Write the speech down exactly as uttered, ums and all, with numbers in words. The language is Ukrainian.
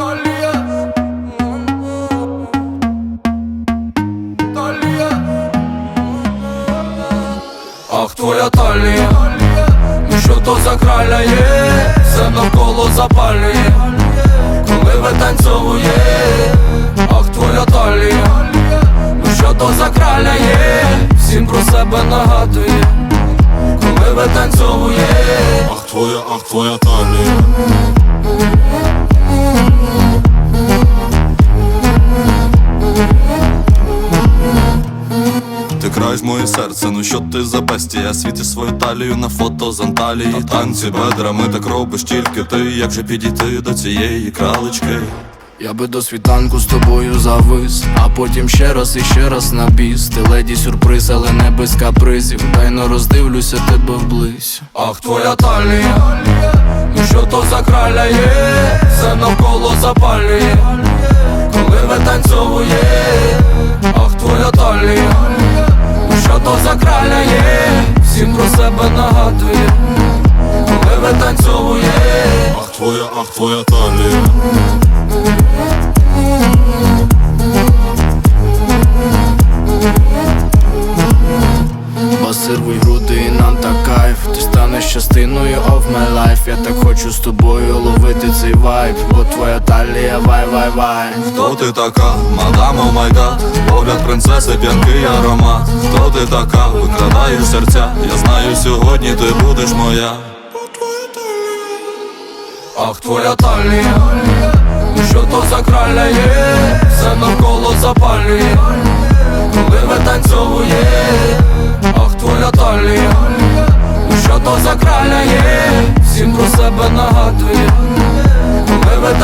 Талія, Талія. Ах, твоя талія, ну що то за краля є, все навколо запалює, коли витанцьовує. Ах, твоя талія, ну що то за краля є, всім про себе нагадує, коли витанцьовує. Ах, твоя, ах, твоя талія. Ти краєш моє серце, ну що ти за бестія? Світиш свою талію на фото з Анталії. Танці бедрами так робиш тільки ти. Як же підійти до цієї кралечки? Я би до світанку з тобою завис, а потім ще раз і ще раз на біс. Ти леді сюрприз, але не без капризів. Тайно роздивлюся тебе вблизь. Ах, твоя талія, ну що то за краля є, все навколо запалює, коли витанцьовує. Ах, твоя талія, ну що то за краля є, всім про себе нагадує, коли витанцьовує. Ах, твоя, ах, твоя талія. Басирвуй груди і нам так кайф. Ти станеш частиною of my life. Я так хочу з тобою ловити цей вайб, бо твоя талія вай вай вай. Хто ти така, мадам, о май гад? Погляд принцеси, п'янкий аромат. Хто ти така, викрадаєш серця? Я знаю, сьогодні ти будеш моя. Ах, твоя талія, ну що то за краля є, все навколо запалює, коли витанцьовує. Ах, твоя талія, ну що то за краля є, всім про себе нагадує, коли витанцьовує.